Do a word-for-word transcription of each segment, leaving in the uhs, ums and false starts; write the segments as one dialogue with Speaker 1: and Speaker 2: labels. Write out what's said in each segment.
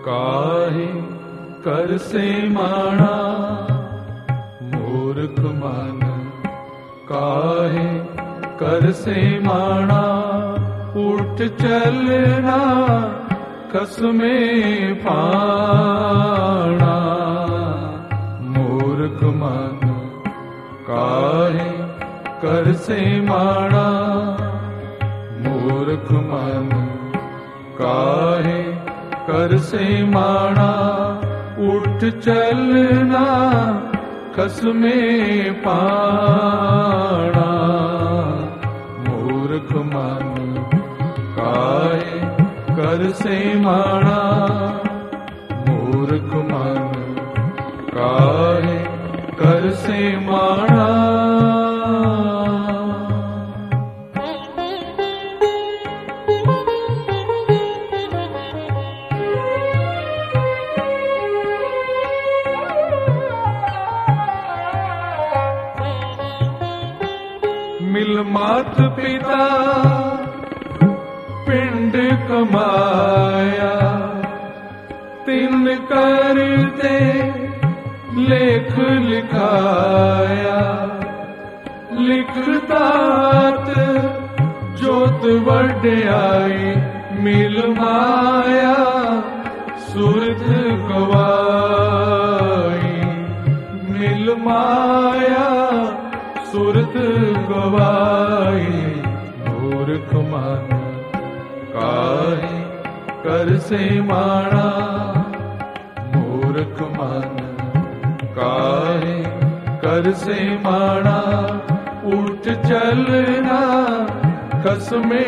Speaker 1: काहे कर से माना मूर्ख मन, काहे कर से माना उठ चलना कसमे पाना। मूर्ख मन काहे कर से माना, मूर्ख मन काहे कर से माना उठ चलना कसमे पाना। मूर्ख मन काहे कर से माना, मूर्ख मन काहे कर से माना। मिल मात पिता पिंड कमाया, तिन करते लेख लिखाया। लिखतात जोत वड्याई मिल माया सुरत गवाई। मिल माया सुरत गवाई। मूर्ख मन काहे कर से माना, मूर्ख मन काहे कर से माना उठ चलना कसमे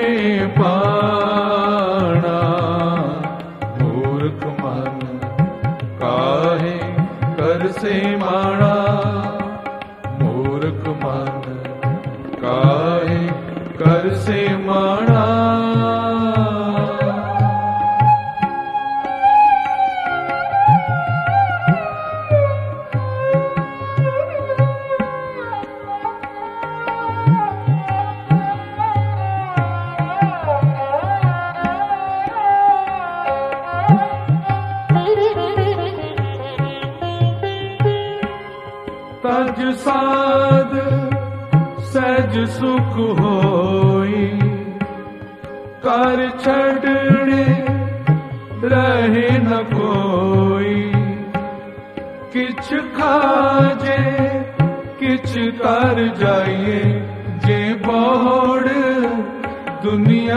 Speaker 1: पाना। मूर्ख मन काहे कर से माना, मूर्ख मन काहे कर से माना। तज साध सहज सुख होई, कर छड़ने रहे न कोई। किछ खाजे किछ कर जाइए, जे बोड़ दुनिया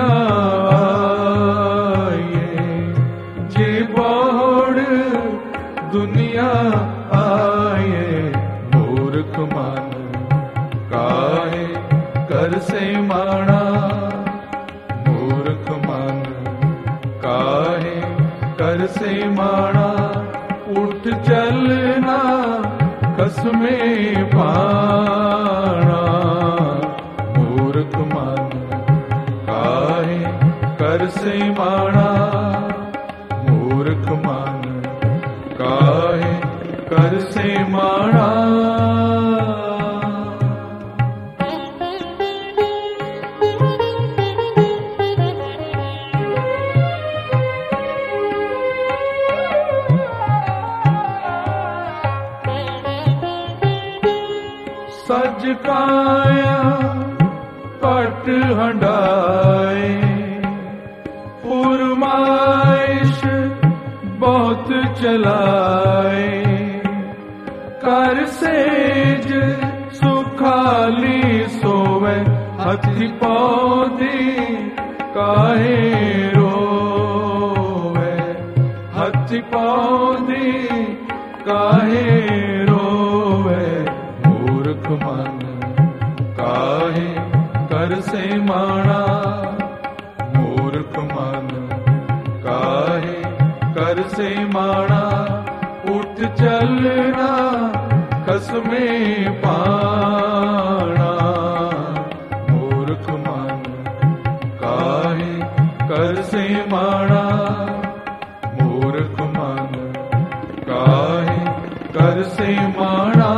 Speaker 1: आए। जे बोड़ दुनिया आए। मूर्ख मन काहे कर से माना, मूर्ख मन काहे कर से माना उठ चलना कसमे पाना। मूर्ख मन काहे कर से माना, मूर्ख मन काहे कर से माना। सज काया पट हंडाए, फुरमाइश बहुत चलाए। कर सेज सुखाली सोवे, हथि पौधी काहे रोवे। हथि पौधी काहे रोवे। मूर्ख मन काहे कर से माना, मूर्ख मन काहे कर से माना उठ चलना कसमे पाना। मूर्ख मन काहे कर से माना, मूर्ख मन काहे कर से माना।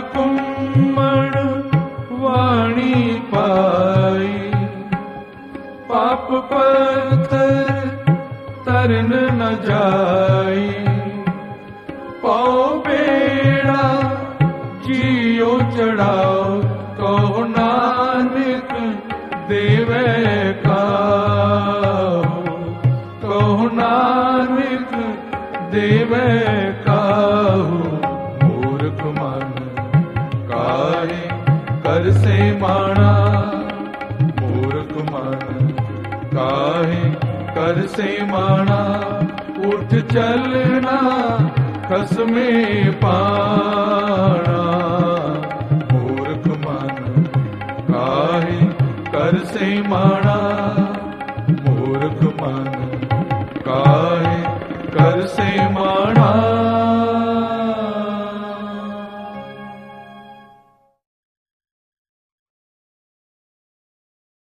Speaker 1: कुम्मण वाणी पाई, पाप पत्थर तरन न जाई, पाओ बेड़ा जियो चढ़ाओ, कहो नानक देवे काहू, कहो नानक देवे काहू। मूर्ख मन काहे कर से माना, मूर्ख मन काहे कर से माना, उठ चलना खसमे पाना। मूर्ख मन काहे कर से माना,